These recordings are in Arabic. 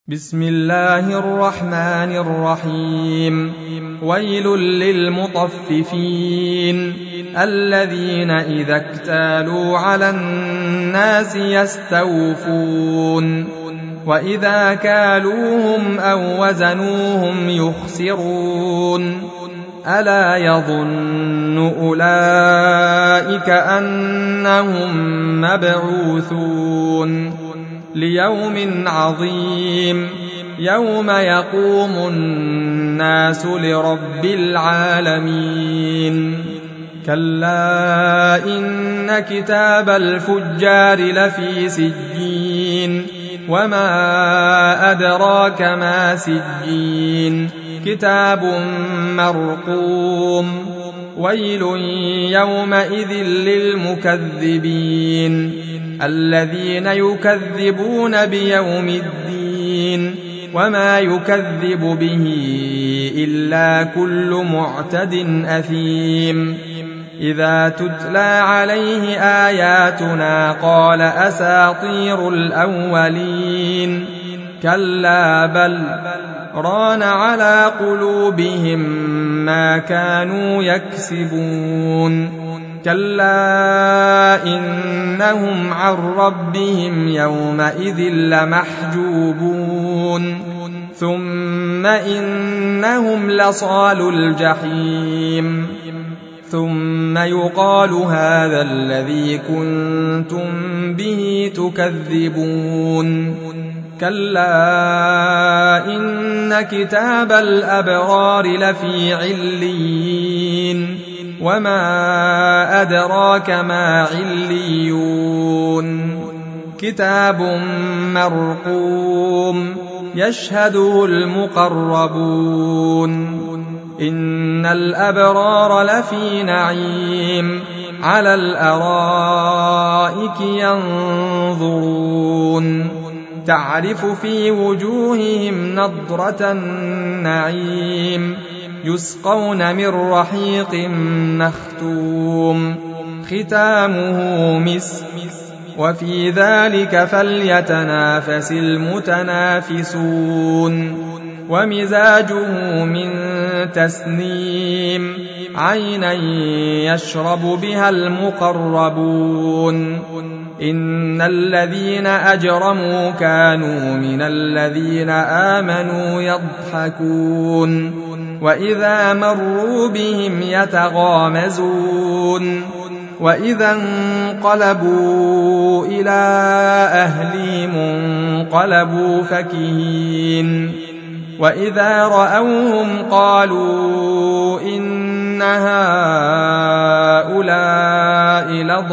بسم الله الرحمن الرحيم. ويل للمطففين الذين إذا اكتالوا على الناس يستوفون وإذا كالوهم أو وزنوهم يخسرون ألا يظن أولئك أنهم مبعوثون ليوم عظيم يوم يقوم الناس لرب العالمين. كلا إن كتاب الفجار لفي سجين وما أدراك ما سجين كتاب مرقوم. ويل يومئذ للمكذبين الذين يكذبون بيوم الدين وما يكذب به إلا كل معتد أثيم. إذا تتلى عليه آياتنا قال أساطير الأولين كلا بل ران على قلوبهم ما كانوا يكسبون. كلا إنهم عن ربهم يومئذ لمحجوبون ثم إنهم لصالو الجحيم ثم يقال هذا الذي كنتم به تكذبون. كلا إن كتاب الأبرار لفي عليين وما أدراك ما عليون كتاب مرقوم يشهده المقربون. إن الأبرار لفي نعيم على الأرائك ينظرون تعرف في وجوههم نضرة النعيم يسقون من رحيق مختوم ختامه مسك وفي ذلك فليتنافس المتنافسون. ومزاجه من تسنيم عينا يشرب بها المقربون. إن الذين أجرموا كانوا من الذين آمنوا يضحكون وإذا مروا بهم يتغامزون وإذا انقلبوا إلى أهلهم انقلبوا فكهين وإذا رأوهم قالوا إن هؤلاء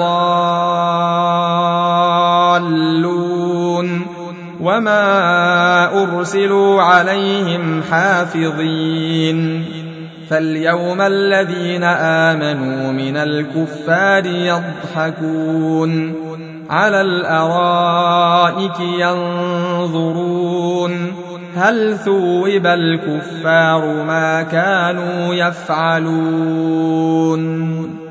لضالون وما أرسلوا عليهم حافظين. فاليوم الذين آمنوا من الكفار يضحكون على الأرائك ينظرون هل ثوب الكفار ما كانوا يفعلون.